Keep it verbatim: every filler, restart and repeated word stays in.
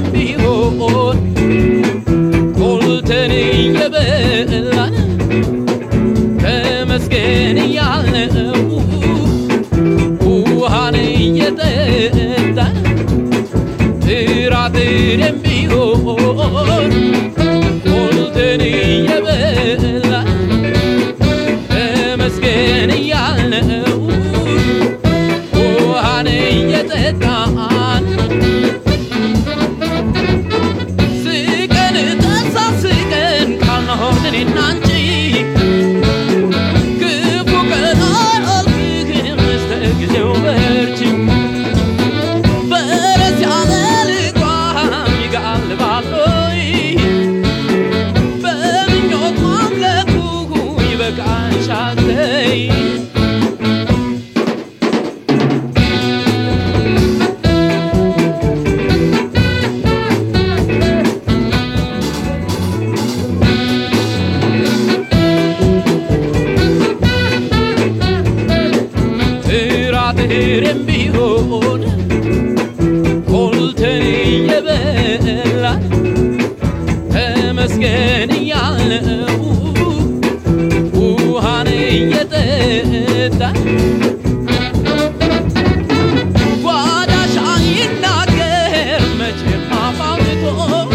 ቢሆን ቆልተን እየበላን ተመስገን እያልነው ውሃን እየጠጣን ጥራጥሬም ቢሆን ቆልተን እየበላን ተመስገን እያልነው ውሃን እየጠጣን ስቀን ተሳስቀን ካልኖርን እኔና አንቺ ክፉ ቀን አልፍህም ስተጊዜው በርቺ ፈረስ ያለ ልጓም ይጋልባል ሆይ በምኞት ማምለኩ ይበቃሻል ተይ ጥራጥሬም ቢሆን ቆልተን እየበላን ተመስገን እያልነው ውሃን እየጠጣን ጓዳሽ አይናገር መቼም አፍ አውጥቶ